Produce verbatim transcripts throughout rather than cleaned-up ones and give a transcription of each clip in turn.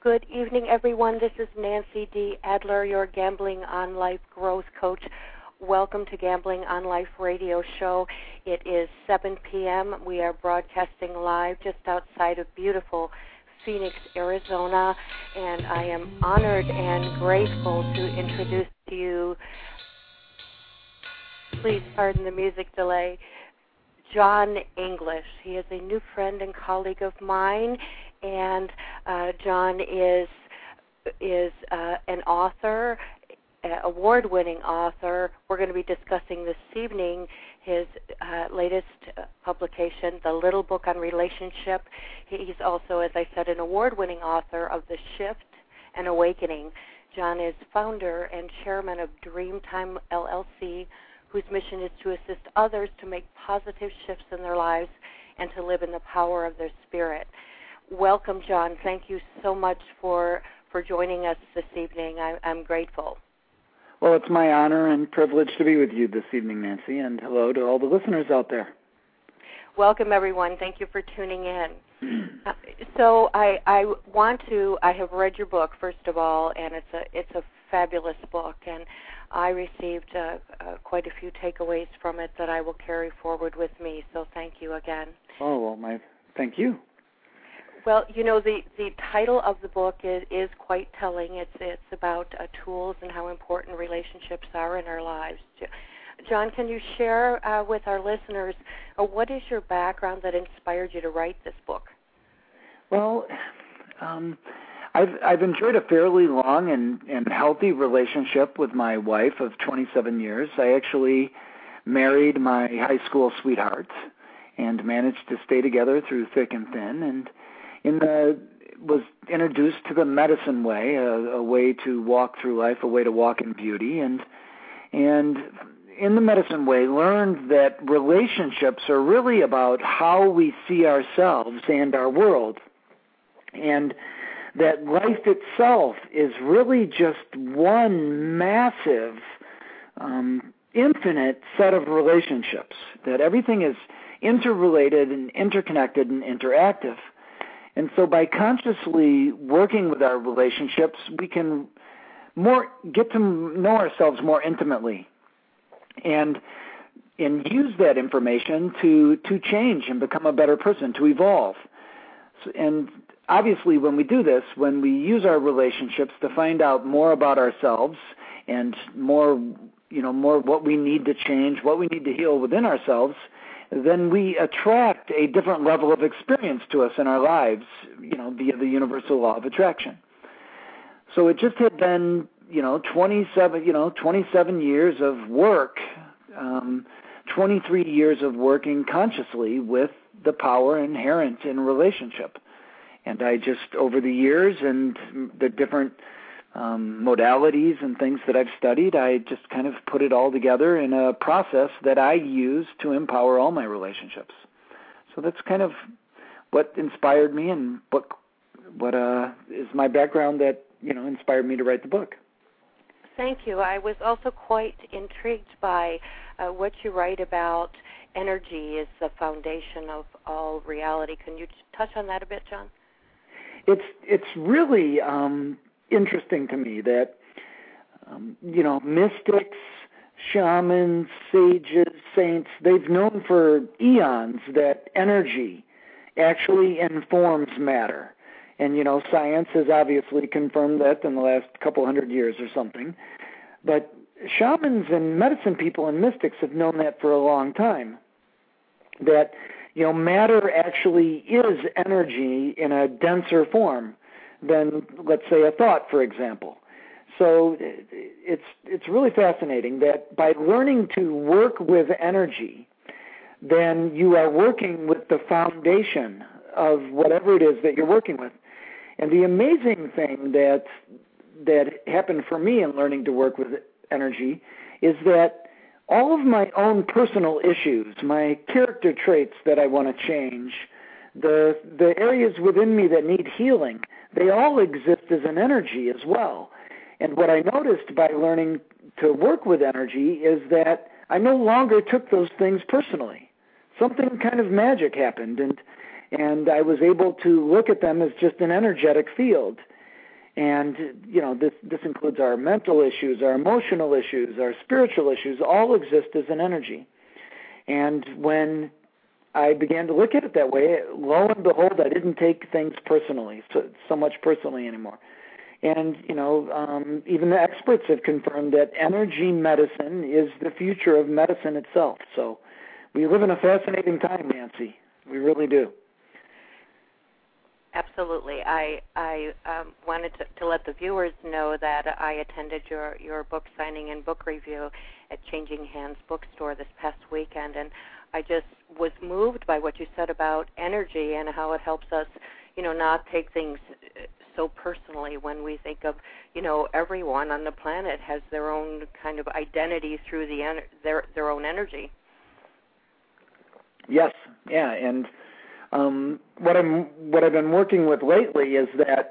Good evening, everyone. This is Nancy D. Adler, your Gambling on Life growth coach. Welcome to Gambling on Life radio show. It is seven p.m. We are broadcasting live just outside of beautiful Phoenix, Arizona, and I am honored and grateful to introduce to you, please pardon the music delay, John English. He is a new friend and colleague of mine, and uh, John is is uh, an author, uh, award-winning author. We're going to be discussing this evening his uh, latest uh, publication, The Little Book on Relationship. He's also, as I said, an award-winning author of The Shift and Awakening. John is founder and chairman of Dreamtime L L C, whose mission is to assist others to make positive shifts in their lives and to live in the power of their spirit. Welcome, John. Thank you so much for, for joining us this evening. I, I'm grateful. Well, it's my honor and privilege to be with you this evening, Nancy, and hello to all the listeners out there. Welcome, everyone. Thank you for tuning in. uh, so I, I want to, I have read your book, first of all, and it's a, it's a fabulous book, and I received uh, uh, quite a few takeaways from it that I will carry forward with me, so thank you again. Oh, well, my thank you. Well, you know, the, the title of the book is, is quite telling. It's it's about uh, tools and how important relationships are in our lives. John, can you share uh, with our listeners uh, what is your background that inspired you to write this book? Well, um, I've I've enjoyed a fairly long and, and healthy relationship with my wife of twenty-seven years. I actually married my high school sweetheart and managed to stay together through thick and thin, and in the was introduced to the medicine way, a, a way to walk through life, a way to walk in beauty, and and in the medicine way learned that relationships are really about how we see ourselves and our world, and that life itself is really just one massive, um, infinite set of relationships, that everything is interrelated and interconnected and interactive. And so by consciously working with our relationships, we can more get to know ourselves more intimately and and use that information to, to change and become a better person, to evolve. So, and obviously when we do this, when we use our relationships to find out more about ourselves and more, you know, more what we need to change, what we need to heal within ourselves, then we attract a different level of experience to us in our lives, you know, via the universal law of attraction. So it just had been, you know, twenty-seven, you know, twenty-seven years of work, um, twenty-three years of working consciously with the power inherent in relationship. And I just, over the years and the different Um, modalities and things that I've studied, I just kind of put it all together in a process that I use to empower all my relationships. So that's kind of what inspired me and what what uh, is my background that, you know, inspired me to write the book. Thank you. I was also quite intrigued by uh, what you write about energy is the foundation of all reality. Can you touch on that a bit, John? It's it's really um, interesting to me that, um, you know, mystics, shamans, sages, saints, they've known for eons that energy actually informs matter. And, you know, science has obviously confirmed that in the last couple hundred years or something. But shamans and medicine people and mystics have known that for a long time, that, you know, matter actually is energy in a denser form than, let's say, a thought, for example. So it's it's really fascinating that by learning to work with energy, then you are working with the foundation of whatever it is that you're working with. And the amazing thing that that happened for me in learning to work with energy is that all of my own personal issues, my character traits that I want to change, the the areas within me that need healing, they all exist as an energy as well. And what I noticed by learning to work with energy is that I no longer took those things personally. Something kind of magic happened, and and I was able to look at them as just an energetic field. And, you know, this, this includes our mental issues, our emotional issues, our spiritual issues, all exist as an energy. And when I began to look at it that way, lo and behold, I didn't take things personally, so, so much personally anymore. And, you know, um, even the experts have confirmed that energy medicine is the future of medicine itself. So we live in a fascinating time, Nancy. We really do. Absolutely. I I um, wanted to, to let the viewers know that I attended your, your book signing and book review at Changing Hands Bookstore this past weekend, and I just was moved by what you said about energy and how it helps us, you know, not take things so personally when we think of, you know, everyone on the planet has their own kind of identity through the en- their their own energy. Yes, yeah, and um, what I'm what I've been working with lately is that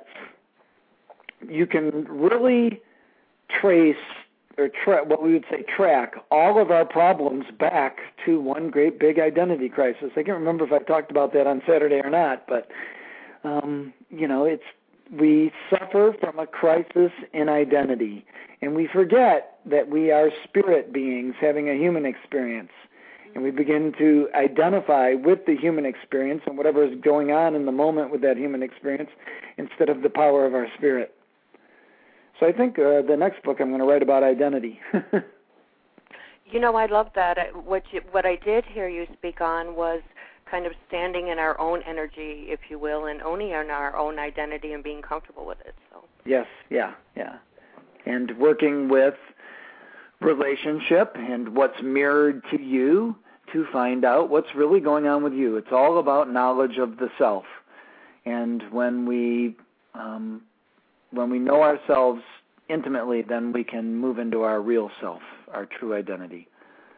you can really trace or tra- what we would say track all of our problems back to one great big identity crisis. I can't remember if I talked about that on Saturday or not, but um, you know, it's we suffer from a crisis in identity, and we forget that we are spirit beings having a human experience. And we begin to identify with the human experience and whatever is going on in the moment with that human experience instead of the power of our spirit. So I think uh, the next book I'm going to write about identity. You know, I love that. What you, what I did hear you speak on was kind of standing in our own energy, if you will, and owning our own identity and being comfortable with it. So. Yes, yeah, yeah. And working with relationship and what's mirrored to you to find out what's really going on with you. It's all about knowledge of the self. And when we um, when we know ourselves intimately, then we can move into our real self, our true identity.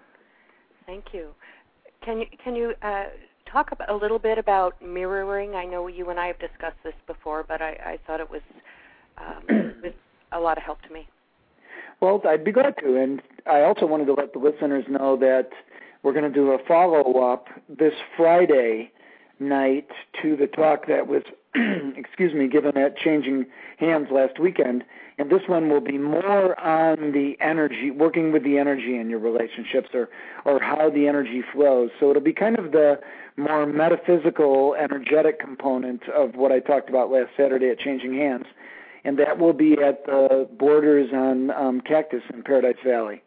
Thank you. Can you can you uh, talk about, a little bit about mirroring? I know you and I have discussed this before, but I, I thought it was, um, it was a lot of help to me. Well, I'd be glad to. And I also wanted to let the listeners know that we're going to do a follow-up this Friday night to the talk that was, excuse me, given at Changing Hands last weekend. And this one will be more on the energy, working with the energy in your relationships, or, or how the energy flows. So it'll be kind of the more metaphysical, energetic component of what I talked about last Saturday at Changing Hands. And that will be at the Borders on um, Cactus in Paradise Valley.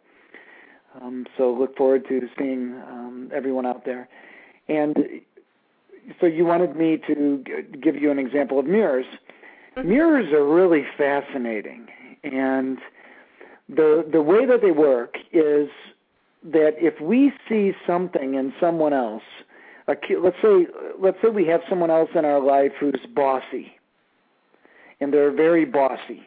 Um, so look forward to seeing um, everyone out there. And so you wanted me to g- give you an example of mirrors. Mm-hmm. Mirrors are really fascinating. And the the way that they work is that if we see something in someone else, a, let's say let's say we have someone else in our life who's bossy, and they're very bossy.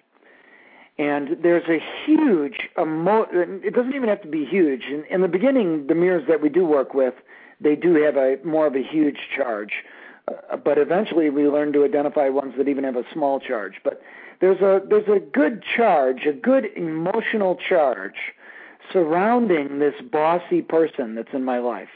And there's a huge, emo- it doesn't even have to be huge. In, in the beginning, the mirrors that we do work with, they do have a more of a huge charge. Uh, but eventually we learn to identify ones that even have a small charge. But there's a there's a good charge, a good emotional charge surrounding this bossy person that's in my life.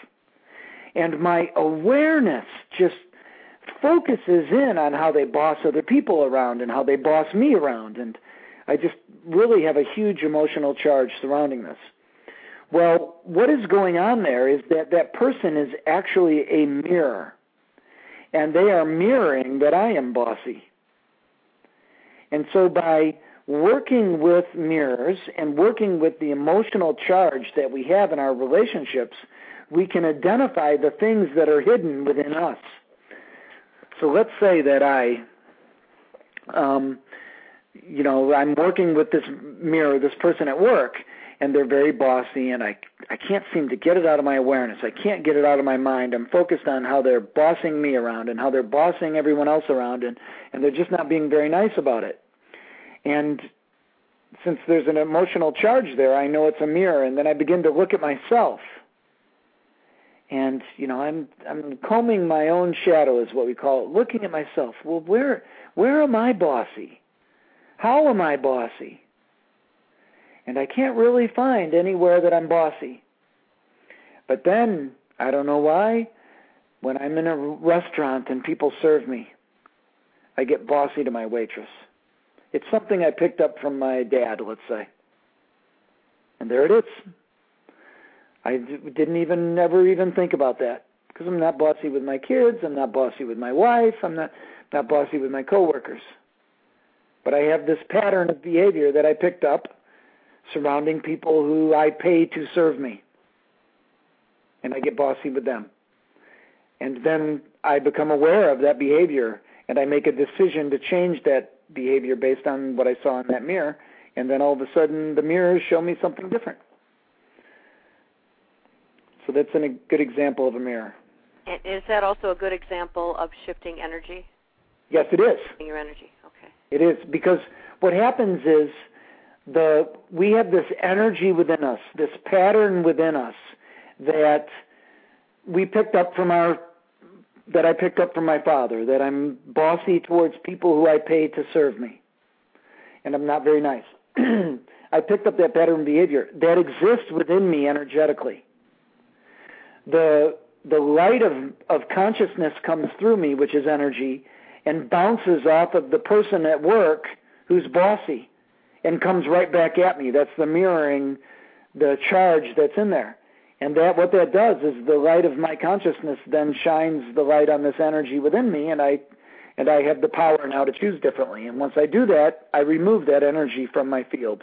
And my awareness just focuses in on how they boss other people around and how they boss me around. And I just really have a huge emotional charge surrounding this. Well, what is going on there is that that person is actually a mirror, and they are mirroring that I am bossy. And so by working with mirrors and working with the emotional charge that we have in our relationships, we can identify the things that are hidden within us. So let's say that I... Um, you know, I'm working with this mirror, this person at work, and they're very bossy, and I I can't seem to get it out of my awareness. I can't get it out of my mind. I'm focused on how they're bossing me around and how they're bossing everyone else around, and, and they're just not being very nice about it. And since there's an emotional charge there, I know it's a mirror, and then I begin to look at myself. And, you know, I'm I'm combing my own shadow is what we call it, looking at myself. Well, where where am I bossy? How am I bossy? And I can't really find anywhere that I'm bossy. But then, I don't know why, when I'm in a restaurant and people serve me, I get bossy to my waitress. It's something I picked up from my dad, let's say. And there it is. I didn't even never even think about that because I'm not bossy with my kids. I'm not bossy with my wife. I'm not, not bossy with my coworkers. But I have this pattern of behavior that I picked up surrounding people who I pay to serve me. And I get bossy with them. And then I become aware of that behavior, and I make a decision to change that behavior based on what I saw in that mirror, and then all of a sudden the mirrors show me something different. So that's an, a good example of a mirror. And is that also a good example of shifting energy? Yes, it is. Shifting your energy, okay. It is, because what happens is the we have this energy within us, this pattern within us that we picked up from our that I picked up from my father, that I'm bossy towards people who I pay to serve me. And I'm not very nice. I picked up that pattern behavior that exists within me energetically. The the light of, of consciousness comes through me, which is energy, and bounces off of the person at work who's bossy and comes right back at me. That's the mirroring the charge that's in there. And that what that does is the light of my consciousness then shines the light on this energy within me, and I and I have the power now to choose differently. And once I do that, I remove that energy from my field.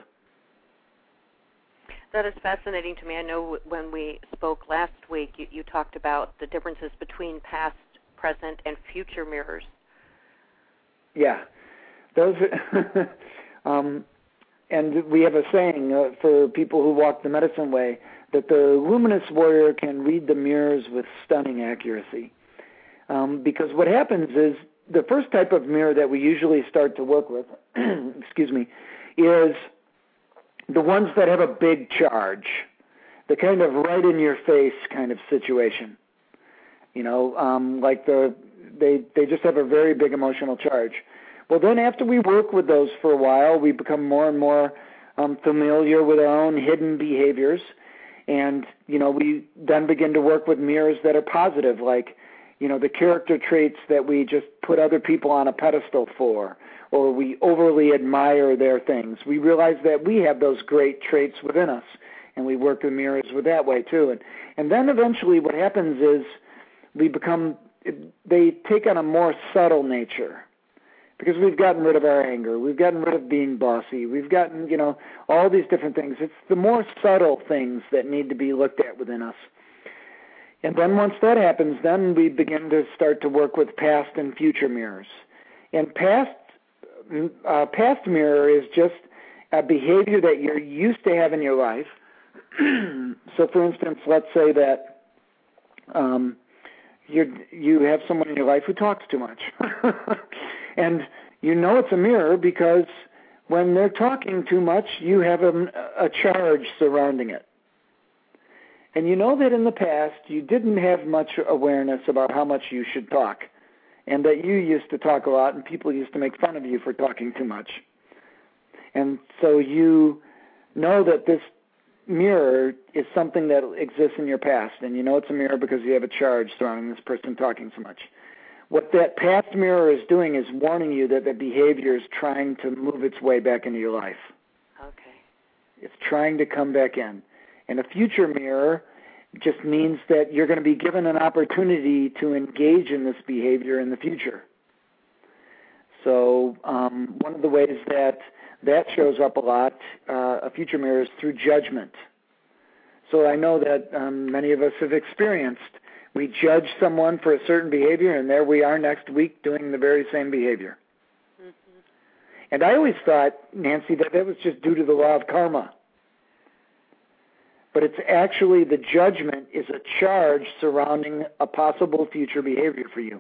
That is fascinating to me. I know when we spoke last week, you, you talked about the differences between past, present, and future mirrors. Yeah. Those um, and we have a saying uh, for people who walk the medicine way, that the luminous warrior can read the mirrors with stunning accuracy. Um, because what happens is the first type of mirror that we usually start to work with, excuse me, is the ones that have a big charge, the kind of right in your face kind of situation. You know, um, like the they they just have a very big emotional charge. Well, then after we work with those for a while, we become more and more um, familiar with our own hidden behaviors. And, you know, we then begin to work with mirrors that are positive, like, you know, the character traits that we just put other people on a pedestal for, or we overly admire their things. We realize that we have those great traits within us, and we work with mirrors with that way too. And, and then eventually what happens is we become, they take on a more subtle nature. Because we've gotten rid of our anger, we've gotten rid of being bossy, we've gotten, you know, all these different things. It's the more subtle things that need to be looked at within us. And then once that happens, then we begin to start to work with past and future mirrors. And past, uh, past mirror is just a behavior that you're used to have in your life. So, for instance, let's say that um, you you have someone in your life who talks too much. And you know it's a mirror because when they're talking too much, you have a, a charge surrounding it. And you know that in the past, you didn't have much awareness about how much you should talk, and that you used to talk a lot, and people used to make fun of you for talking too much. And so you know that this mirror is something that exists in your past, and you know it's a mirror because you have a charge surrounding this person talking so much. What that past mirror is doing is warning you that the behavior is trying to move its way back into your life. Okay. It's trying to come back in. And a future mirror just means that you're going to be given an opportunity to engage in this behavior in the future. So um, one of the ways that that shows up a lot, uh, a future mirror, is through judgment. So I know that um, many of us have experienced we judge someone for a certain behavior, and there we are next week doing the very same behavior. Mm-hmm. And I always thought, Nancy, that that was just due to the law of karma. But it's actually the judgment is a charge surrounding a possible future behavior for you.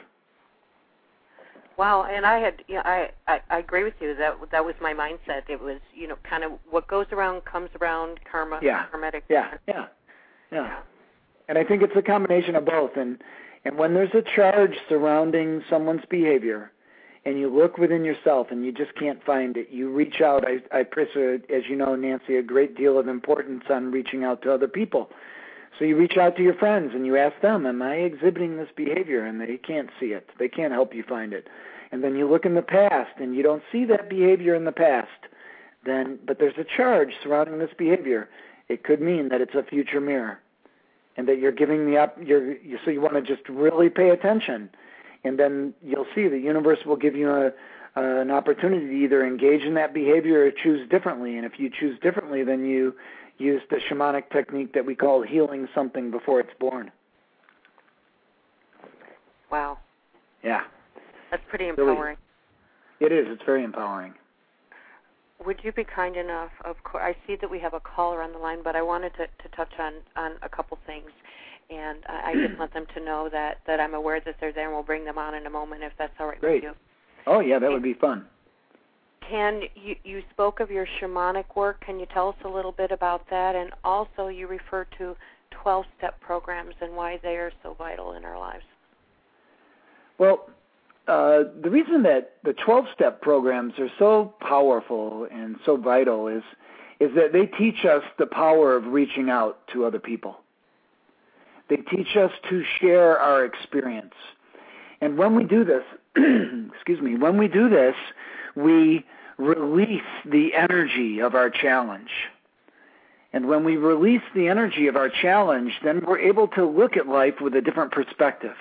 Wow, and I had, you know, I, I, I agree with you. That that was my mindset. It was, you know, kind of what goes around comes around, karma, yeah. karmatic. Yeah, yeah, yeah, yeah. And I think it's a combination of both. And and when there's a charge surrounding someone's behavior, and you look within yourself and you just can't find it, you reach out. I, I place, a, as you know, Nancy, a great deal of importance on reaching out to other people. So you reach out to your friends and you ask them, am I exhibiting this behavior? And they can't see it. They can't help you find it. and then you look in the past and you don't see that behavior in the past, then but there's a charge surrounding this behavior, it could mean that it's a future mirror, and that you're giving the up. You're you, so you want to just really pay attention, and then you'll see the universe will give you a, uh, an opportunity to either engage in that behavior or choose differently. And if you choose differently, then you use the shamanic technique that we call healing something before it's born. Wow. Yeah. That's pretty empowering. Really, it is. It's very empowering. Would you be kind enough, of course, I see that we have a caller on the line, but I wanted to, to touch on, on a couple things. And I, I just want them to know that, that I'm aware that they're there, and we'll bring them on in a moment if that's all right Great. with you. Oh, yeah, that would be fun. Can you, you spoke of your shamanic work. Can you tell us a little bit about that? And also you refer to twelve-step programs and why they are so vital in our lives. Well, uh, the reason that the twelve-step programs are so powerful and so vital is is that they teach us the power of reaching out to other people. They teach us to share our experience. And when we do this, excuse me, when we do this, we release the energy of our challenge. And when we release the energy of our challenge, then we're able to look at life with a different perspective.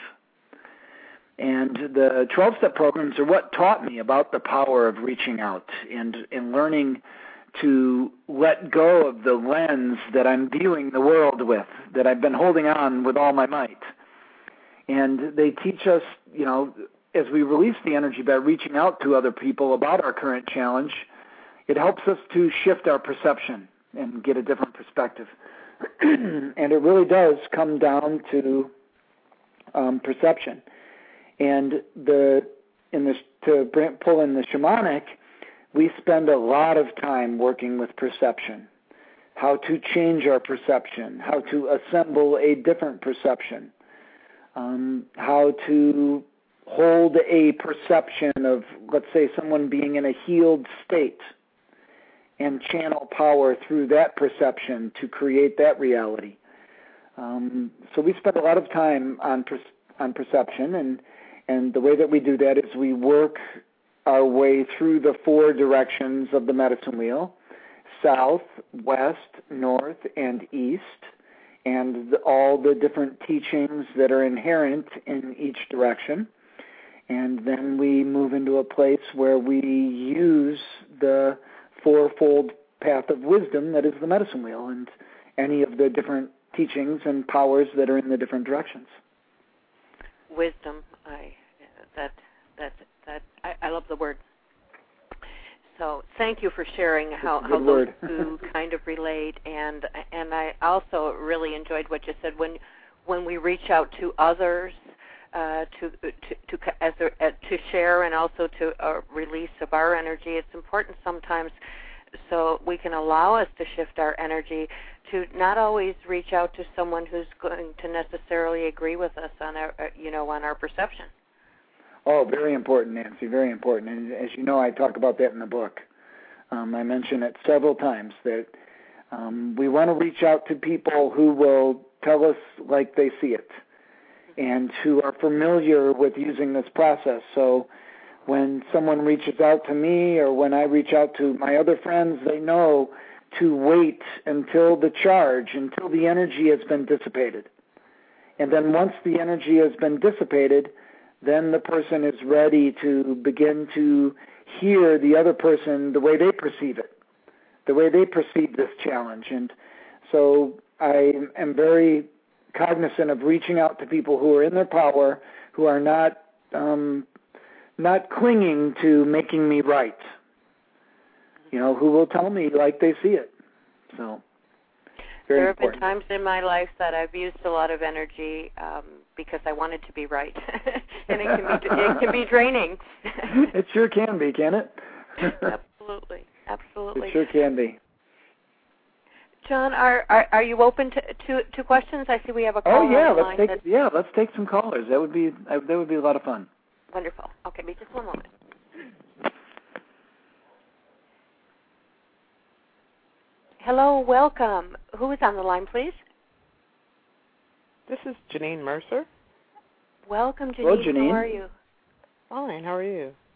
And the twelve-step programs are what taught me about the power of reaching out and, and learning to let go of the lens that I'm viewing the world with, that I've been holding on with all my might. And they teach us, you know, as we release the energy by reaching out to other people about our current challenge, it helps us to shift our perception and get a different perspective. And it really does come down to um, perception. And the in this to bring, pull in the shamanic, we spend a lot of time working with perception, how to change our perception, how to assemble a different perception, um, how to hold a perception of, let's say, someone being in a healed state and channel power through that perception to create that reality. Um, so we spend a lot of time on per, on perception, and and the way that we do that is we work our way through the four directions of the medicine wheel: south, west, north, and east, and the, all the different teachings that are inherent in each direction. And then we move into a place where we use the fourfold path of wisdom that is the medicine wheel and any of the different teachings and powers that are in the different directions. Wisdom, I that that that I, I love the word. So thank you for sharing how, how those two kind of relate, and and I also really enjoyed what you said when when we reach out to others uh, to to to as a, uh, to share and also to uh, release of our energy. It's important sometimes so we can allow us to shift our energy to not always reach out to someone who's going to necessarily agree with us on our you know on our perception. Oh, very important, Nancy, very important. And as you know, I talk about that in the book. Um, I mention it several times that um, we want to reach out to people who will tell us like they see it and who are familiar with using this process. So when someone reaches out to me or when I reach out to my other friends, they know to wait until the charge, until the energy has been dissipated. And then once the energy has been dissipated, then the person is ready to begin to hear the other person the way they perceive it, the way they perceive this challenge. And so I am very cognizant of reaching out to people who are in their power, who are not um, not clinging to making me right, you know, who will tell me like they see it. So very there have important. been times in my life that I've used a lot of energy um, because I wanted to be right, and it can be it can be draining. It sure can be, can it? Absolutely, absolutely. It sure can be. John, are are, are you open to, to, to questions? I see we have a caller Oh yeah, on the let's line. take yeah, let's take some callers. That would be uh, that would be a lot of fun. Wonderful. Okay, be just one moment. Hello, welcome. Who is on the line, please? This is Janine Mercer. Welcome, Janine. Hello, Janine. How are you? Fine. How are you?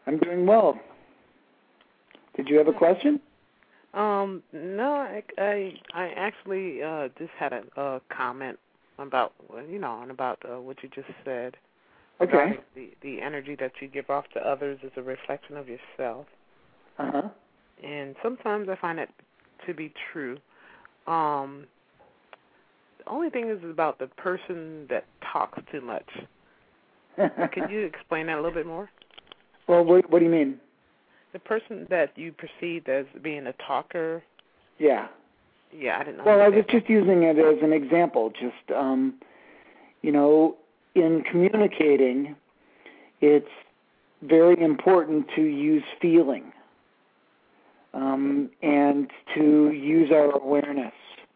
I'm doing well. Did you have a question? Um, no, I, I, I actually uh, just had a, a comment about, you know, and about uh, what you just said. Okay. The, the energy that you give off to others is a reflection of yourself. Uh-huh. And sometimes I find it to be true. Um, the only thing is about the person that talks too much. Could you explain that a little bit more? Well, what, what do you mean? The person that you perceived as being a talker. Yeah. Yeah, I didn't know. Well, I was just using it as an example. Just, um, you know, in communicating, it's very important to use feeling um, and to use our awareness.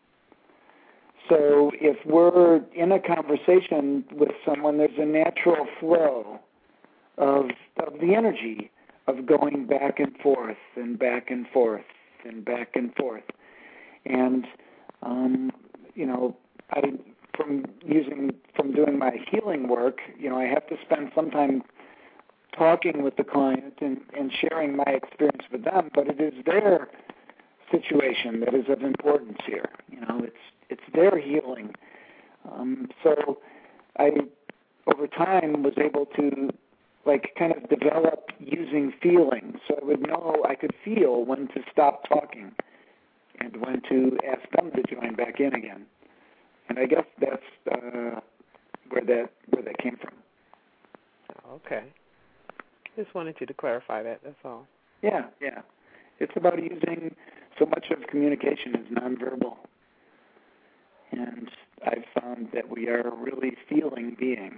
So if we're in a conversation with someone, there's a natural flow of, of the energy of going back and forth and back and forth and back and forth. And, um, you know, I from using, from doing my healing work, you know, I have to spend some time talking with the client and, and sharing my experience with them, but it is their situation that is of importance here. You know, it's it's their healing. Um, so I, over time, was able to, like, kind of develop using feeling. So I would know, I could feel when to stop talking and when to ask them to join back in again. And I guess that's uh, where that where that came from. Okay. Just wanted you to clarify that, that's all. Yeah, yeah. It's about using, so much of communication is nonverbal. And I've found that we are really feeling beings.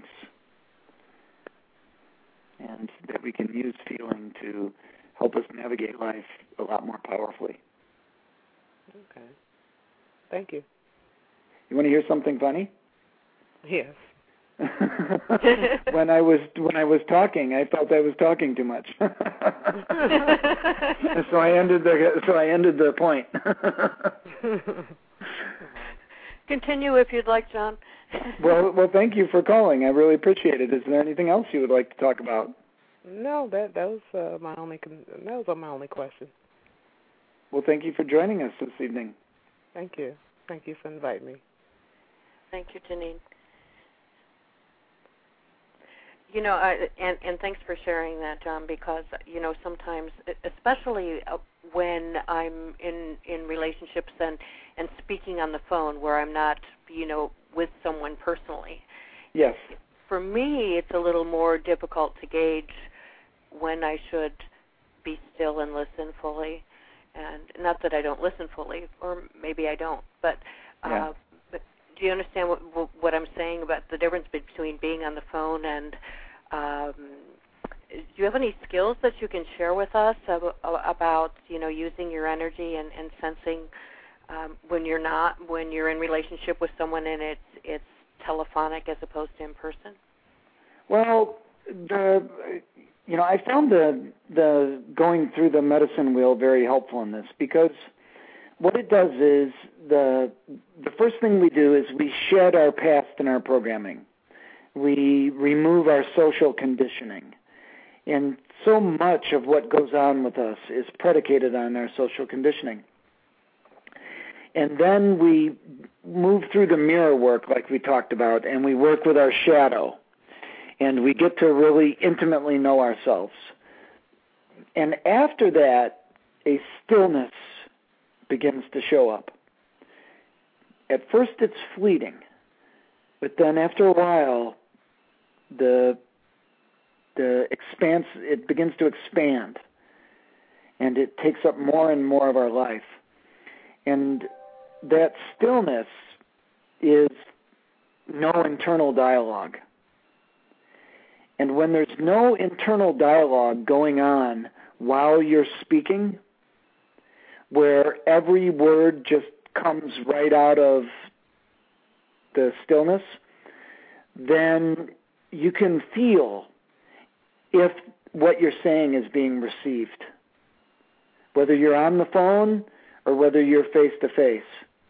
And that we can use feeling to help us navigate life a lot more powerfully. Okay. Thank you. You want to hear something funny? Yes. when I was when I was talking, I felt I was talking too much. so I ended the so I ended the point. Continue if you'd like, John. well, well, thank you for calling. I really appreciate it. Is there anything else you would like to talk about? No, that that was uh, my only con- that was my only question. Well, thank you for joining us this evening. Thank you. Thank you for inviting me. Thank you, Janine. You know, I, and, and thanks for sharing that, John, because, you know, sometimes, especially when I'm in, in relationships and, and speaking on the phone where I'm not, you know, with someone personally. Yes. For me, it's a little more difficult to gauge when I should be still and listen fully. And not that I don't listen fully, or maybe I don't, but, uh, yeah. but do you understand what, what I'm saying about the difference between being on the phone and um, do you have any skills that you can share with us about, you know, using your energy and, and sensing um, when you're not, when you're in relationship with someone and it's it's telephonic as opposed to in person? Well, the you know, I found the the going through the medicine wheel very helpful in this, because what it does is the the first thing we do is we shed our past and our programming. We remove our social conditioning. And so much of what goes on with us is predicated on our social conditioning. And then we move through the mirror work like we talked about, and we work with our shadow. And we get to really intimately know ourselves. And after that, a stillness begins to show up. At first it's fleeting, but then after a while, the the expanse, it begins to expand, and it takes up more and more of our life. And that stillness is no internal dialogue. And when there's no internal dialogue going on while you're speaking, where every word just comes right out of the stillness, then you can feel if what you're saying is being received, whether you're on the phone or whether you're face-to-face.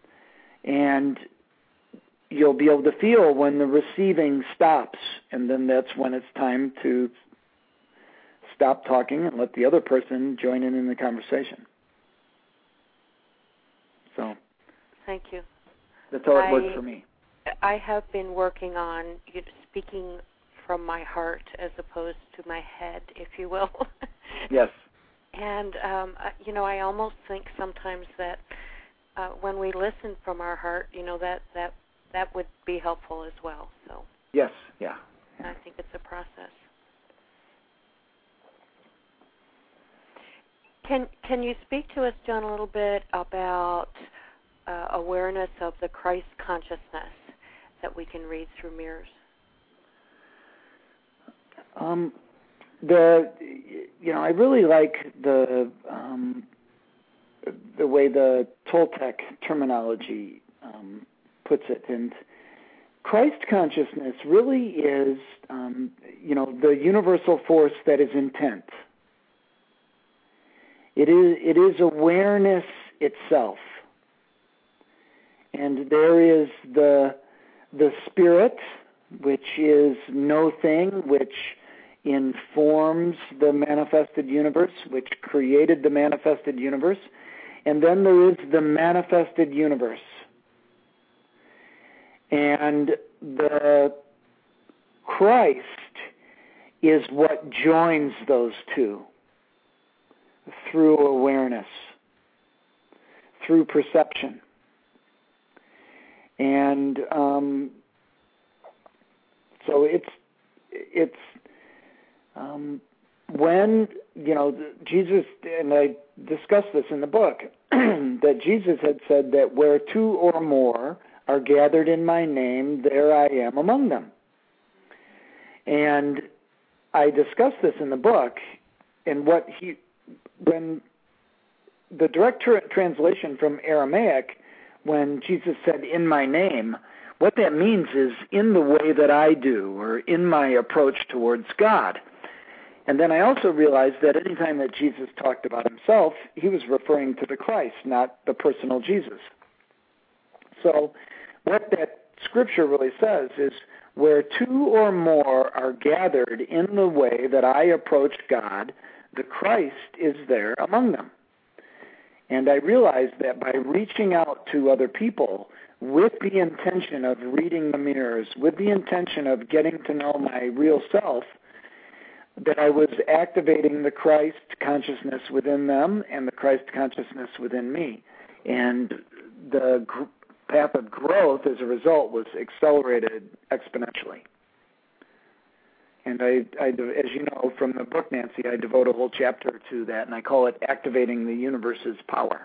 And you'll be able to feel when the receiving stops, and then that's when it's time to stop talking and let the other person join in in the conversation. So, thank you. That's how it I, works for me. I have been working on you know, speaking from my heart as opposed to my head, if you will. Yes. And, um, you know, I almost think sometimes that uh, when we listen from our heart, you know, that, that, that would be helpful as well. So Yes, yeah. yeah. I think it's a process. Can can you speak to us, John, a little bit about uh, awareness of the Christ consciousness that we can read through mirrors? Um, the you know I really like the um, the way the Toltec terminology um, puts it, and Christ consciousness really is um, you know the universal force that is intent. It is it is awareness itself, and there is the the spirit, which is no thing, which informs the manifested universe, which created the manifested universe, and then there is the manifested universe. And the Christ is what joins those two through awareness, through perception. And um, so it's it's um, when, you know, Jesus, and I discussed this in the book, that Jesus had said that where two or more are gathered in my name, there I am among them. And I discussed this in the book, and what he, when the direct tra- translation from Aramaic, when Jesus said, in my name, what that means is in the way that I do, or in my approach towards God. And then I also realized that any time that Jesus talked about himself, he was referring to the Christ, not the personal Jesus. So what that scripture really says is, where two or more are gathered in the way that I approach God, the Christ is there among them. And I realized that by reaching out to other people with the intention of reading the mirrors, with the intention of getting to know my real self, that I was activating the Christ consciousness within them and the Christ consciousness within me. And the gr- path of growth, as a result, was accelerated exponentially. And I, I, as you know from the book, Nancy, I devote a whole chapter to that, and I call it Activating the Universe's Power.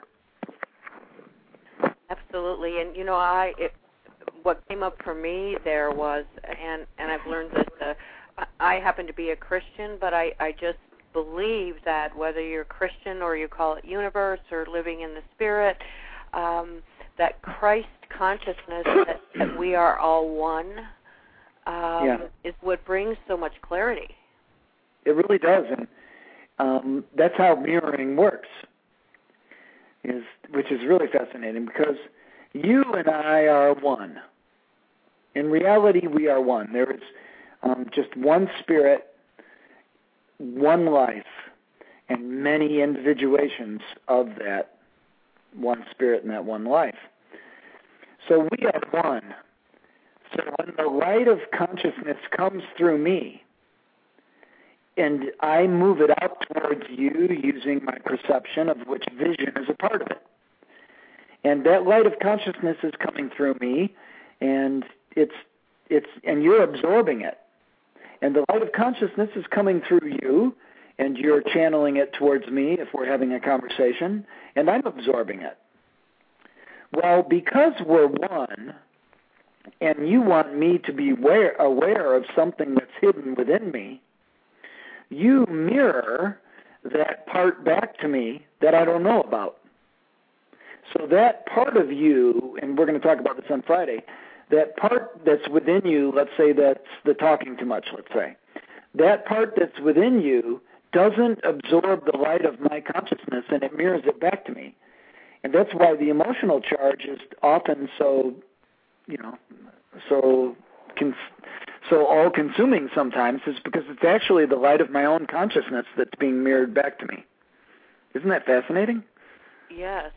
Absolutely. And, you know, I it, what came up for me there was, and, and I've learned this, uh, I happen to be a Christian, but I, I just believe that whether you're Christian or you call it universe or living in the spirit, um, that Christ consciousness, that, that we are all one, um, yeah. is what brings so much clarity. It really does, and um, that's how mirroring works, is which is really fascinating, because you and I are one. In reality, we are one. There is um, just one spirit, one life, and many individuations of that one spirit and that one life. So we are one. So when the light of consciousness comes through me, and I move it out towards you using my perception, of which vision is a part of it. And that light of consciousness is coming through me, and it's it's and you're absorbing it. And the light of consciousness is coming through you, and you're channeling it towards me if we're having a conversation, and I'm absorbing it. Well, because we're one, and you want me to be aware, aware of something that's hidden within me, you mirror that part back to me that I don't know about. So that part of you, and we're going to talk about this on Friday, that part that's within you, let's say that's the talking too much, let's say, that part that's within you doesn't absorb the light of my consciousness, and it mirrors it back to me. And that's why the emotional charge is often so, you know, so so all-consuming sometimes is because it's actually the light of my own consciousness that's being mirrored back to me. Isn't that fascinating? Yes.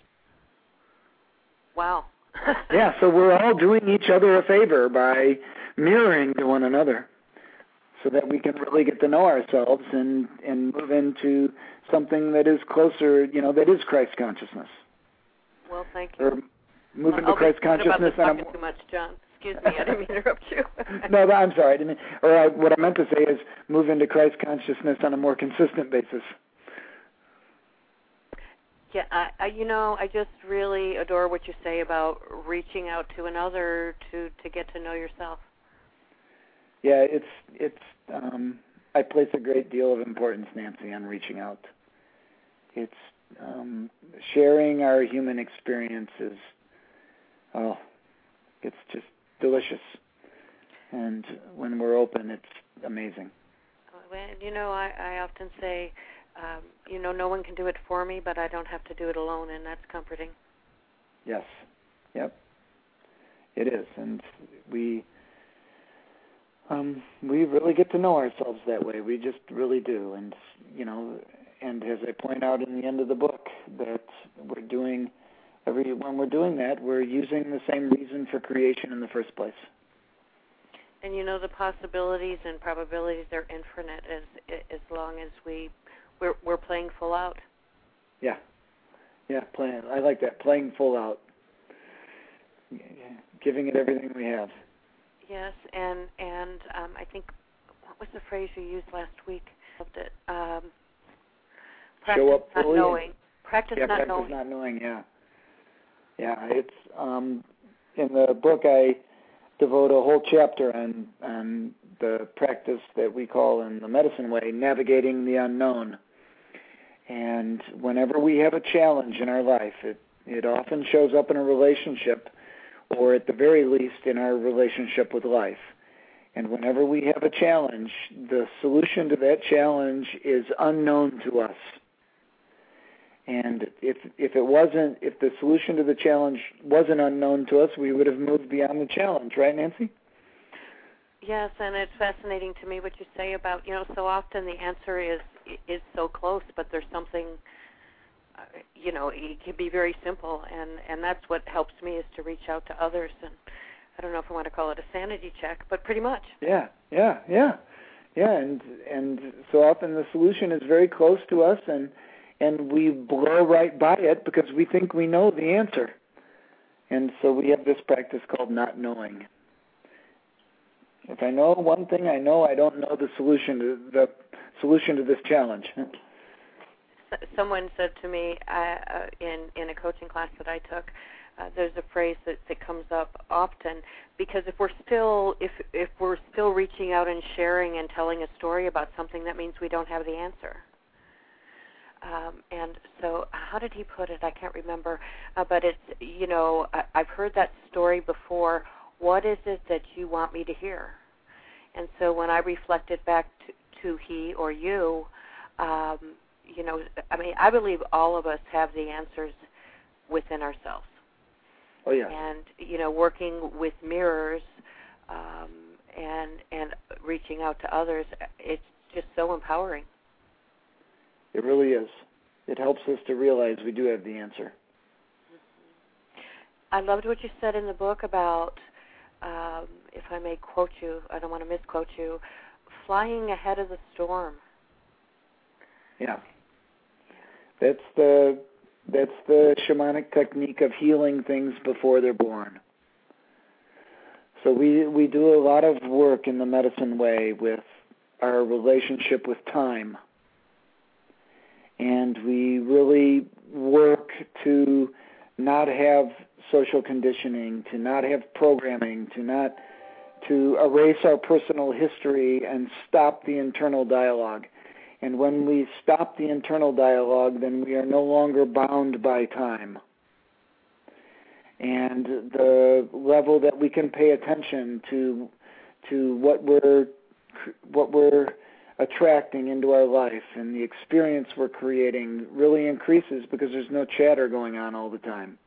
Wow. Yeah, so we're all doing each other a favor by mirroring to one another so that we can really get to know ourselves and, and move into something that is closer, you know, that is Christ consciousness. Well, thank you. Or move into I'll Christ be consciousness. About talking too much, John. Excuse me, I didn't mean to interrupt you. No, I'm sorry. I didn't mean, or I, what I meant to say is move into Christ consciousness on a more consistent basis. Yeah, I, I, you know, I just really adore what you say about reaching out to another to, to get to know yourself. Yeah, it's it's. Um, I place a great deal of importance, Nancy, on reaching out. It's um, sharing our human experiences. Oh, it's just delicious, and when we're open, it's amazing. And you know, I, I often say, um, you know, no one can do it for me, but I don't have to do it alone, and that's comforting. Yes, yep, it is, and we. Um, we really get to know ourselves that way. We just really do. And, you know, and as I point out in the end of the book, that we're doing, every when we're doing that, we're using the same reason for creation in the first place. And, you know, the possibilities and probabilities are infinite as as long as we, we're, we're playing full out. Yeah. Yeah, playing. I like that, playing full out. Giving it everything we have. Yes, and and um, I think, what was the phrase you used last week? Loved it. Um, practice Show up not fully. knowing. Practice yeah, not practice knowing. not knowing. Yeah, yeah. It's um, in the book I devote a whole chapter on on the practice that we call in the medicine way, navigating the unknown. And whenever we have a challenge in our life, it it often shows up in a relationship, or at the very least in our relationship with life. And whenever we have a challenge, the solution to that challenge is unknown to us. And if if it wasn't, if the solution to the challenge wasn't unknown to us, we would have moved beyond the challenge, right, Nancy? Yes, and it's fascinating to me what you say about, you know, so often the answer is is so close, but there's something, uh, you know, it can be very simple, and, and that's what helps me is to reach out to others. And I don't know if I want to call it a sanity check, but pretty much. Yeah, yeah, yeah, yeah. And and so often the solution is very close to us, and and we blow right by it because we think we know the answer. And so we have this practice called not knowing. If I know one thing, I know I don't know the solution to the solution to this challenge. Someone said to me uh, in in a coaching class that I took, uh, there's a phrase that, that comes up often, because if we're still if if we're still reaching out and sharing and telling a story about something, that means we don't have the answer. Um, and so, how did he put it? I can't remember, uh, but it's, you know, I, I've heard that story before. What is it that you want me to hear? And so when I reflected back to, to he or you, um, you know, I mean, I believe all of us have the answers within ourselves. Oh, yeah. And, you know, working with mirrors um, and and reaching out to others, it's just so empowering. It really is. It helps us to realize we do have the answer. I loved what you said in the book about, um, if I may quote you, I don't want to misquote you, flying ahead of the storm. Yeah. That's the that's the shamanic technique of healing things before they're born. So we we do a lot of work in the medicine way with our relationship with time. And we really work to not have social conditioning, to not have programming, to not to erase our personal history and stop the internal dialogue. And when we stop the internal dialogue, then we are no longer bound by time. And the level that we can pay attention to to what we're what we're attracting into our life and the experience we're creating really increases because there's no chatter going on all the time.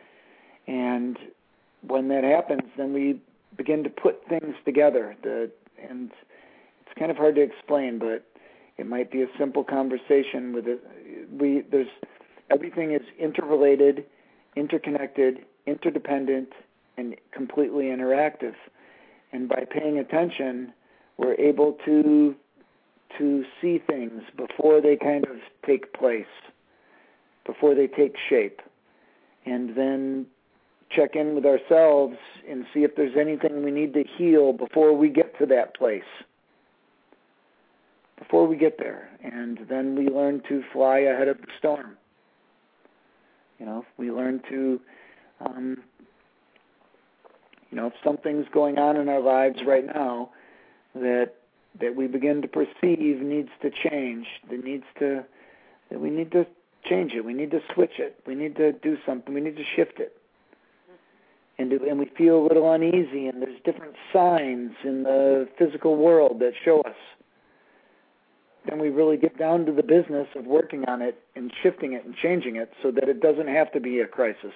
And when that happens, then we begin to put things together. The and it's kind of hard to explain, but it might be a simple conversation with it. We there's everything is interrelated, interconnected, interdependent, and completely interactive. And by paying attention, we're able to to see things before they kind of take place, before they take shape, and then check in with ourselves and see if there's anything we need to heal before we get to that place, before we get there. And then we learn to fly ahead of the storm. You know, we learn to, um, you know, if something's going on in our lives right now that that we begin to perceive needs to change, that needs to, that we need to change it, we need to switch it, we need to do something, we need to shift it. And, do, and we feel a little uneasy, and there's different signs in the physical world that show us. Then we really get down to the business of working on it and shifting it and changing it so that it doesn't have to be a crisis.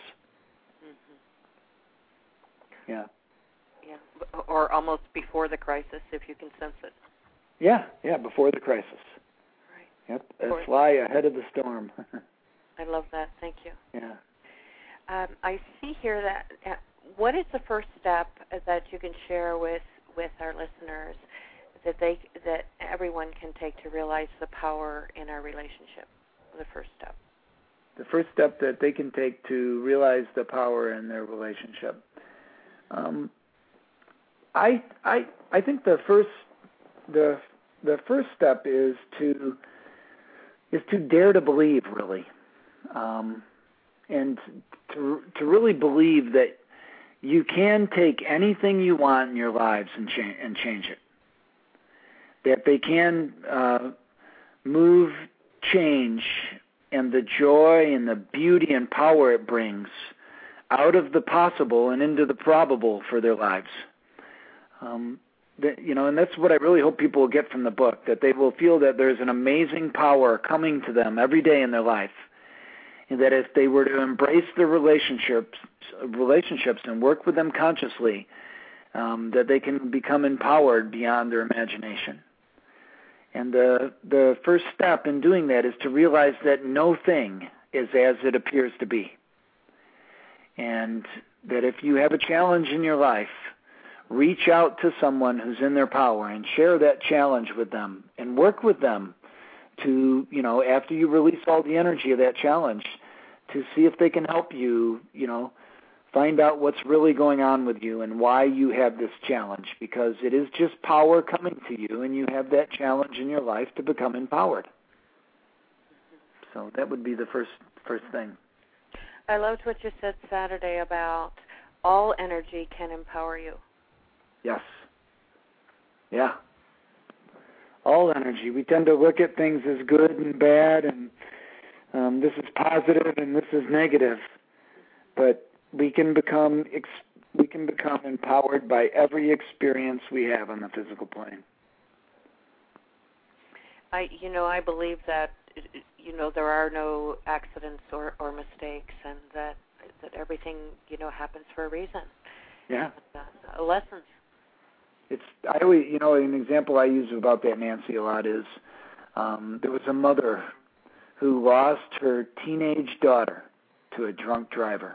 Mm-hmm. Yeah. Yeah, or almost before the crisis, if you can sense it. Yeah, yeah, before the crisis. Right. Yep, uh, fly ahead of the storm. I love that. Thank you. Yeah. Um, I see here that uh, what is the first step that you can share with, with our listeners that they that everyone can take to realize the power in our relationship? The first step. The first step that they can take to realize the power in their relationship. Um, I I I think the first the the first step is to is to dare to believe, really, um, and to to really believe that you can take anything you want in your lives and change and change it. That they can uh, move change and the joy and the beauty and power it brings out of the possible and into the probable for their lives. Um, that, you know, and that's what I really hope people will get from the book, that they will feel that there's an amazing power coming to them every day in their life, and that if they were to embrace their relationships, relationships and work with them consciously, um, that they can become empowered beyond their imagination. And the the first step in doing that is to realize that no thing is as it appears to be. And that if you have a challenge in your life, reach out to someone who's in their power and share that challenge with them and work with them to, you know, after you release all the energy of that challenge, to see if they can help you, you know, find out what's really going on with you and why you have this challenge, because it is just power coming to you, and you have that challenge in your life to become empowered. So that would be the first first thing. I loved what you said Saturday about all energy can empower you. Yes. Yeah. All energy. We tend to look at things as good and bad, and um, this is positive and this is negative, but we can become ex- we can become empowered by every experience we have on the physical plane. I, you know, I believe that, you know, there are no accidents or, or mistakes, and that that everything, you know, happens for a reason. Yeah. Uh, lessons. It's I always, you know, an example I use about that, Nancy, a lot is um, there was a mother who lost her teenage daughter to a drunk driver.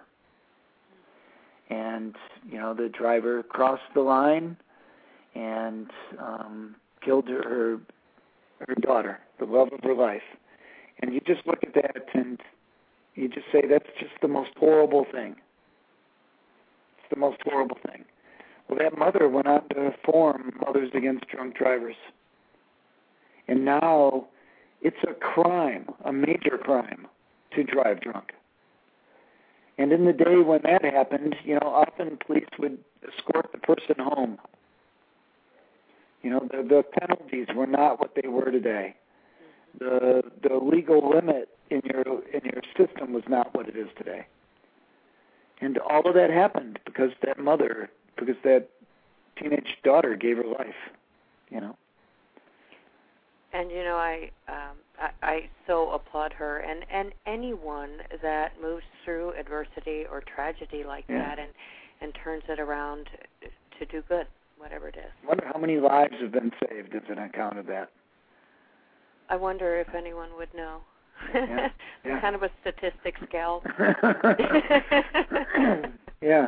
And, you know, the driver crossed the line and um, killed her, her her daughter, the love of her life. And you just look at that and you just say, that's just the most horrible thing. It's the most horrible thing. Well, that mother went on to form Mothers Against Drunk Drivers. And now it's a crime, a major crime, to drive drunk. And in the day when that happened, you know, often police would escort the person home. You know, the, the penalties were not what they were today. The the legal limit in your in your system was not what it is today. And all of that happened because that mother, because that teenage daughter gave her life. You know. And you know, I um, I, I so applaud her and, and anyone that moves through adversity or tragedy like yeah. that and, and turns it around to do good, whatever it is. I wonder how many lives have been saved as an account of that. I wonder if anyone would know. Yeah, yeah. Kind of a statistics gal. Yeah.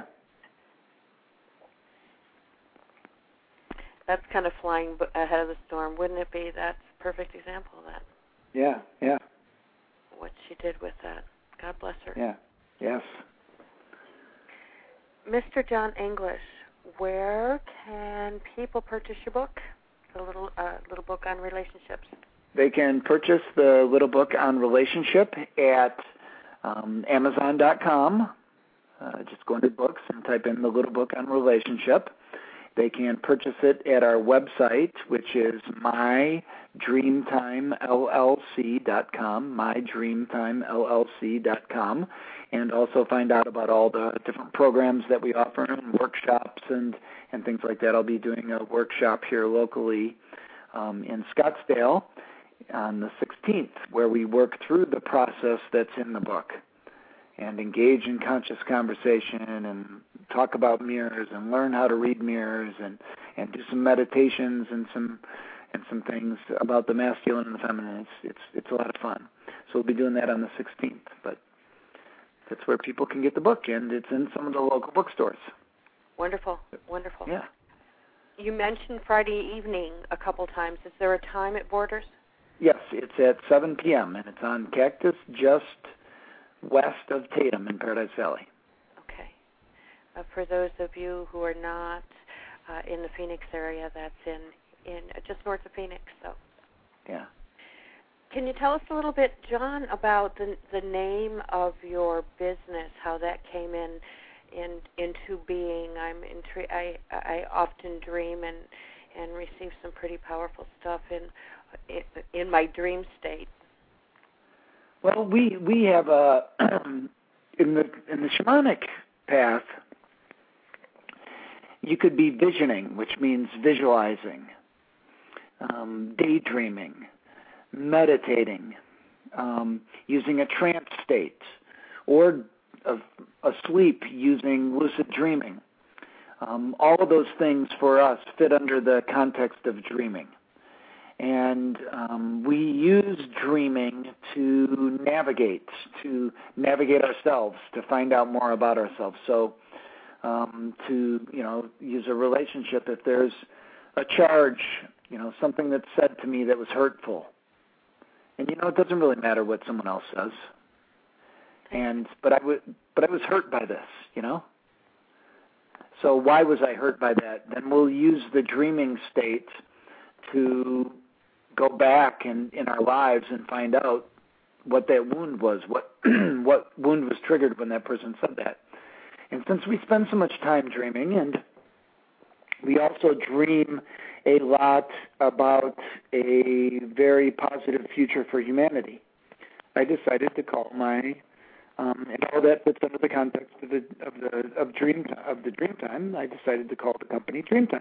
That's kind of flying b- ahead of the storm, wouldn't it be? That's a perfect example of that. Yeah, yeah. What she did with that. God bless her. Yeah, yes. Mister John English, where can people purchase your book? The little uh, little book on relationships. They can purchase the little book on relationship at um, Amazon dot com. Uh, just go into books and type in the little book on relationship. They can purchase it at our website, which is my dreamtime L L C dot com, my dreamtime L L C dot com, and also find out about all the different programs that we offer and workshops and, and things like that. I'll be doing a workshop here locally um, in Scottsdale on the sixteenth, where we work through the process that's in the book and engage in conscious conversation and talk about mirrors and learn how to read mirrors and, and do some meditations and some and some things about the masculine and the feminine. It's, it's it's a lot of fun. So we'll be doing that on the sixteenth. But that's where people can get the book, and it's in some of the local bookstores. Wonderful, wonderful. Yeah. You mentioned Friday evening a couple times. Is there a time at Borders? Yes, it's at seven p.m., and it's on Cactus just west of Tatum in Paradise Valley. Okay. Uh, for those of you who are not uh, in the Phoenix area, that's in, in uh, just north of Phoenix. So, yeah. Can you tell us a little bit, John, about the the name of your business, how that came in, in into being? I'm intri- I I often dream and and receive some pretty powerful stuff in in, in my dream state. Well, we we have a in the in the shamanic path. You could be visioning, which means visualizing, um, daydreaming, meditating, um, using a trance state, or uh, asleep using lucid dreaming. Um, all of those things for us fit under the context of dreaming. And um, we use dreaming to navigate, to navigate ourselves, to find out more about ourselves. So um, to, you know, use a relationship, if there's a charge, you know, something that's said to me that was hurtful. And, you know, it doesn't really matter what someone else says. And but I, w- but I was hurt by this, you know. So why was I hurt by that? Then we'll use the dreaming state to go back in, in our lives and find out what that wound was, what what wound was triggered when that person said that. And since we spend so much time dreaming, and we also dream a lot about a very positive future for humanity, I decided to call my um, and all that fits under the context of the of the of dream of the Dreamtime. I decided to call the company Dreamtime,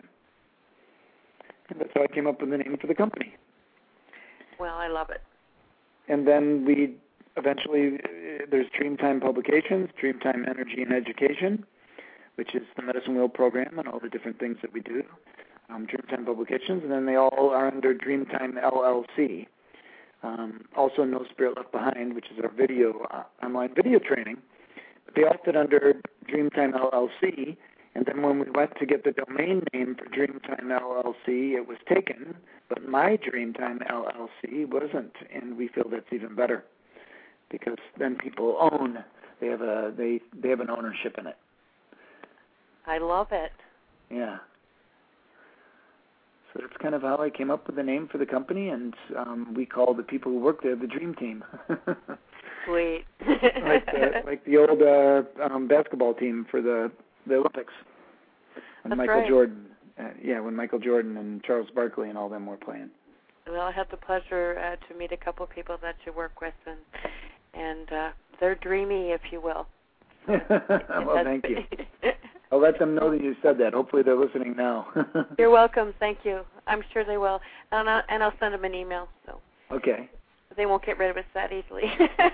and that's how I came up with the name for the company. Well, I love it. And then we eventually, uh, there's Dreamtime Publications, Dreamtime Energy and Education, which is the Medicine Wheel program and all the different things that we do. Um, Dreamtime Publications, and then they all are under Dreamtime L L C. Um, also No Spirit Left Behind, which is our video, uh, online video training. But they all fit under Dreamtime L L C. And then when we went to get the domain name for Dreamtime L L C, it was taken, but my Dreamtime L L C wasn't, and we feel that's even better because then people own, they have a they they have an ownership in it. I love it. Yeah. So that's kind of how I came up with the name for the company, and um, we call the people who work there the Dream Team. Sweet. like, the, like the old uh, um, basketball team for the the Olympics. When That's Michael right. Jordan, uh, yeah, when Michael Jordan and Charles Barkley and all them were playing. Well, I had the pleasure uh, to meet a couple of people that you work with, and and uh, they're dreamy, if you will. Well, thank you. I'll let them know that you said that. Hopefully they're listening now. You're welcome. Thank you. I'm sure they will. And I'll, and I'll send them an email. So Okay. they won't get rid of us that easily.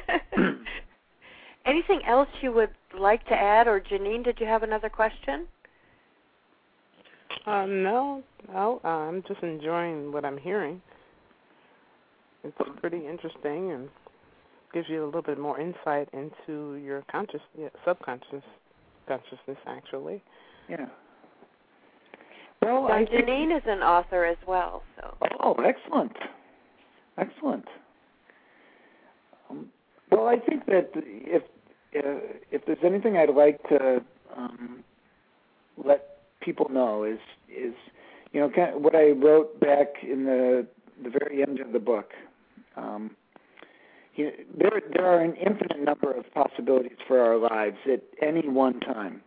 Anything else you would like to add? Or Janine, did you have another question? Uh, no, no. Uh, I'm just enjoying what I'm hearing. It's pretty interesting and gives you a little bit more insight into your conscious, yeah, subconscious consciousness, actually. Yeah. Well, John I think, Janine is an author as well. So. Oh, excellent, excellent. Um, well, I think that if uh, if there's anything I'd like to um, let people know is is you know kind of what I wrote back in the the very end of the book. Um, you know, there there are an infinite number of possibilities for our lives at any one time.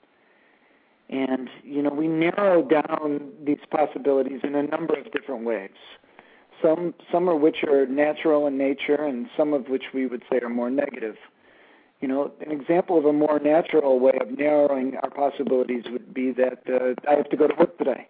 And, you know, we narrow down these possibilities in a number of different ways. Some some of which are natural in nature and some of which we would say are more negative. You know, an example of a more natural way of narrowing our possibilities would be that uh, I have to go to work today.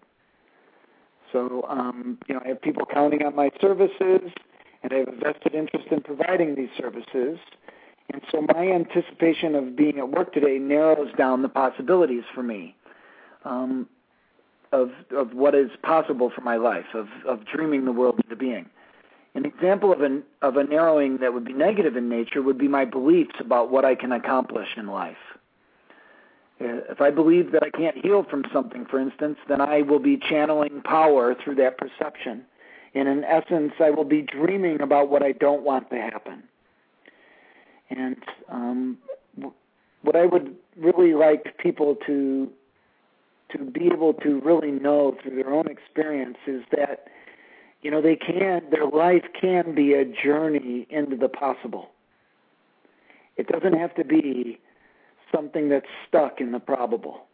So, um, you know, I have people counting on my services, and I have a vested interest in providing these services. And so my anticipation of being at work today narrows down the possibilities for me. Um, of of what is possible for my life, of, of dreaming the world into being. An example of an of a narrowing that would be negative in nature would be my beliefs about what I can accomplish in life. If I believe that I can't heal from something, for instance, then I will be channeling power through that perception. And in essence, I will be dreaming about what I don't want to happen. And um, what I would really like people to to be able to really know through their own experience is that, you know, they can, their life can be a journey into the possible. It doesn't have to be something that's stuck in the probable.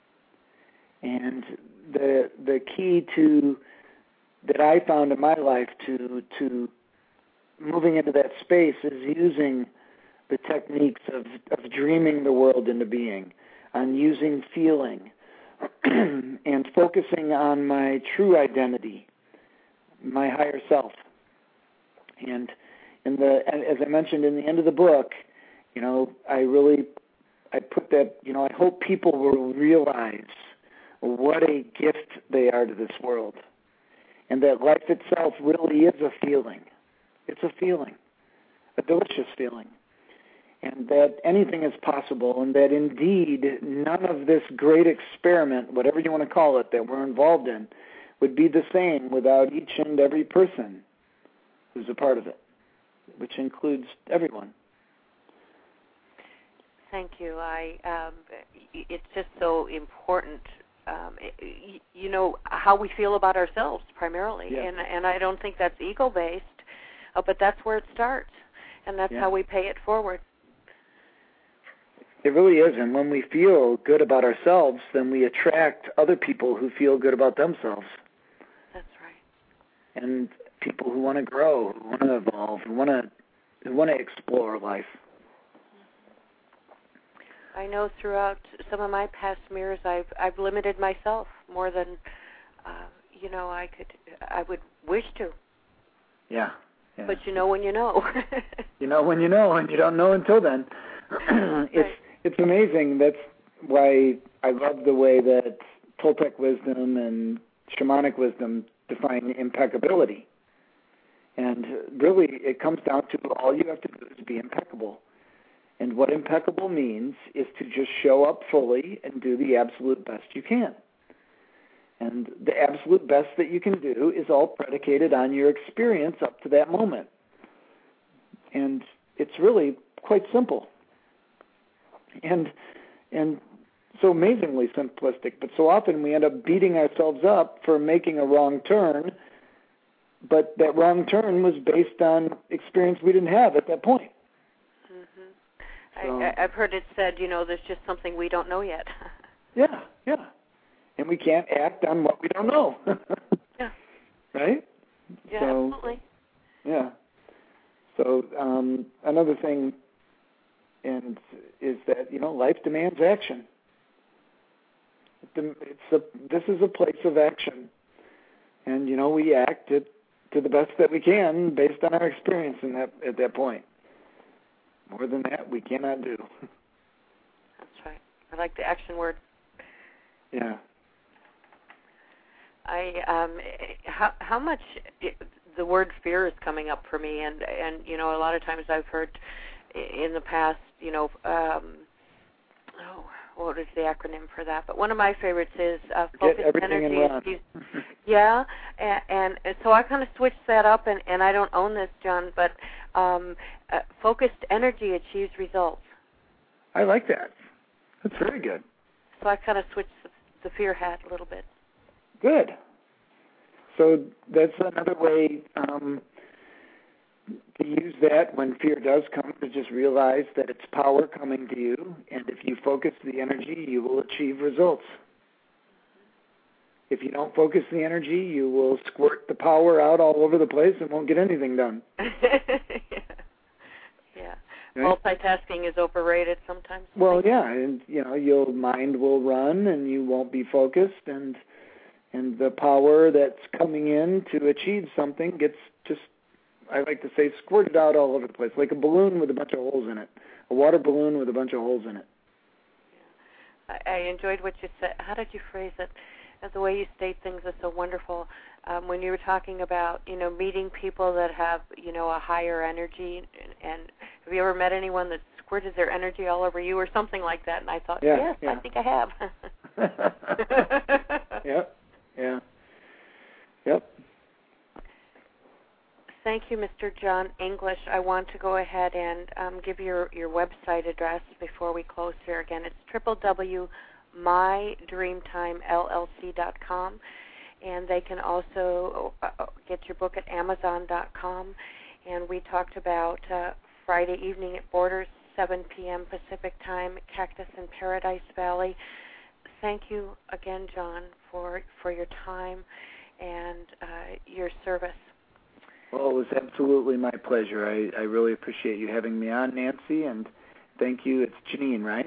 And the the key to that I found in my life to to moving into that space is using the techniques of, of dreaming the world into being, on using feeling, and focusing on my true identity, my higher self. And in the, as I mentioned in the end of the book, you know, I really, I put that, you know, I hope people will realize what a gift they are to this world, and that life itself really is a feeling. It's a feeling, a delicious feeling. And that anything is possible, and that indeed none of this great experiment, whatever you want to call it, that we're involved in, would be the same without each and every person who's a part of it, which includes everyone. Thank you. I um, it's just so important. Um, you know how we feel about ourselves primarily, yeah. and and I don't think that's ego based, uh, but that's where it starts, and that's yeah. how we pay it forward. It really is, and when we feel good about ourselves, then we attract other people who feel good about themselves. That's right. And people who want to grow, who want to evolve, who want to who want to explore life. I know throughout some of my past mirrors, I've I've limited myself more than uh, you know I could I would wish to. Yeah. yeah. But you know when you know. You know when you know, and you don't know until then. it's right. It's amazing. That's why I love the way that Toltec wisdom and shamanic wisdom define impeccability. And really, it comes down to all you have to do is be impeccable. And what impeccable means is to just show up fully and do the absolute best you can. And the absolute best that you can do is all predicated on your experience up to that moment. And it's really quite simple. And and so amazingly simplistic, but so often we end up beating ourselves up for making a wrong turn, but that wrong turn was based on experience we didn't have at that point. Mm-hmm. So, I, I've heard it said, you know, there's just something we don't know yet. yeah, yeah. And we can't act on what we don't know. yeah. Right? Yeah, so, absolutely. Yeah. So um, another thing and is that, you know, life demands action. It's a, this is a place of action. And, you know, we act it to the best that we can based on our experience in that, at that point. More than that, we cannot do. That's right. I like the action word. Yeah. I um, how how much the word fear is coming up for me, and and you know, a lot of times I've heard in the past, you know, um, oh, what is the acronym for that? But one of my favorites is uh, focused energy. And yeah, and, and, and so I kind of switched that up, and, and I don't own this, John, but um, uh, focused energy achieves results. I like that. That's very good. So I kind of switched the, the fear hat a little bit. Good. So that's another way um, to use that when fear does come, to just realize that it's power coming to you, and if you focus the energy, you will achieve results. If you don't focus the energy, you will squirt the power out all over the place and won't get anything done. yeah. yeah. Right? Multitasking is overrated sometimes. Well, yeah, and you know, your mind will run, and you won't be focused, and and the power that's coming in to achieve something gets just, I like to say, squirted out all over the place, like a balloon with a bunch of holes in it, a water balloon with a bunch of holes in it. Yeah. I, I enjoyed what you said. How did you phrase it? The way you state things is so wonderful. Um, when you were talking about, you know, meeting people that have, you know, a higher energy, and, and have you ever met anyone that squirted their energy all over you or something like that? And I thought, yeah, yes, yeah. I think I have. Yep, yeah, yep. Thank you, Mister John English. I want to go ahead and um, give your, your website address before we close here. Again, it's w w w dot my dreamtime l l c dot com, and they can also uh, get your book at amazon dot com. And we talked about uh, Friday evening at Borders, seven p.m. Pacific time, Cactus in Paradise Valley. Thank you again, John, for, for your time and uh, your service. Well, it was absolutely my pleasure. I, I really appreciate you having me on, Nancy, and thank you. It's Janine, right?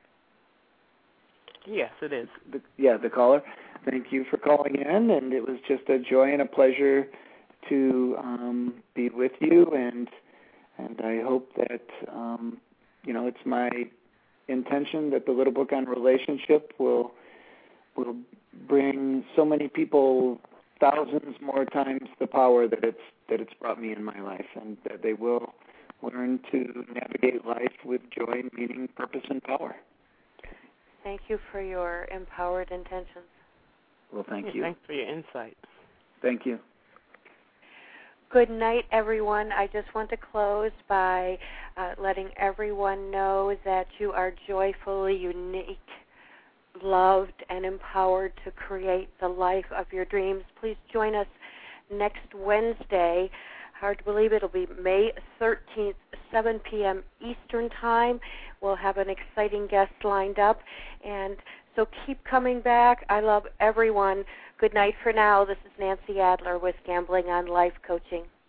Yes, it is. The, yeah, the caller. Thank you for calling in, and it was just a joy and a pleasure to um, be with you, and and I hope that, um, you know, it's my intention that the little book on relationship will will bring so many people thousands more times the power that it's that it's brought me in my life, and that they will learn to navigate life with joy, meaning, purpose, and power. Thank you for your empowered intentions. Well, thank yeah, you. Thanks for your insight. Thank you. Good night, everyone. I just want to close by uh, letting everyone know that you are joyfully unique, loved, and empowered to create the life of your dreams. Please join us next Wednesday. Hard to believe it'll be May thirteenth, seven p.m. Eastern Time. We'll have an exciting guest lined up, and so keep coming back. I love everyone. Good night for now. This is Nancy Adler with Gambling on Life Coaching.